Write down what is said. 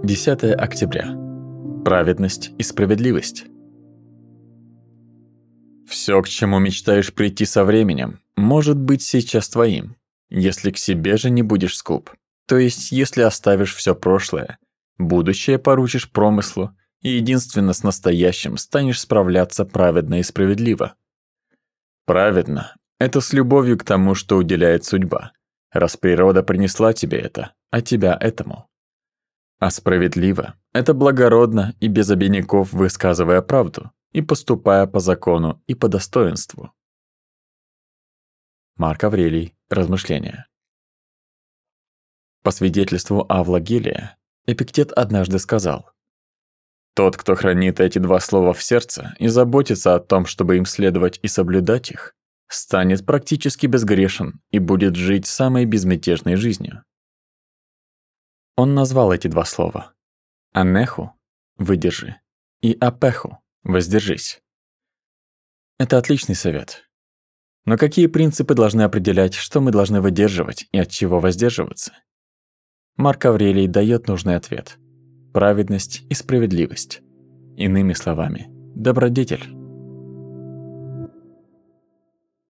10 октября. Праведность и справедливость. Всё, к чему мечтаешь прийти со временем, может быть сейчас твоим, если к себе же не будешь скуп, то есть если оставишь всё прошлое, будущее поручишь промыслу и единственно с настоящим станешь справляться праведно и справедливо. Праведно – это с любовью к тому, что уделяет судьба, раз природа принесла тебе это, а тебя этому. А справедливо – это благородно и без обиняков высказывая правду и поступая по закону и по достоинству. Марк Аврелий. Размышления. По свидетельству Авла Гелия, Эпиктет однажды сказал: «Тот, кто хранит эти два слова в сердце и заботится о том, чтобы им следовать и соблюдать их, станет практически безгрешен и будет жить самой безмятежной жизнью». Он назвал эти два слова: «анеху» – «выдержи» и «апеху» – «воздержись». Это отличный совет. Но какие принципы должны определять, что мы должны выдерживать и от чего воздерживаться? Марк Аврелий даёт нужный ответ: праведность и справедливость. Иными словами, добродетель.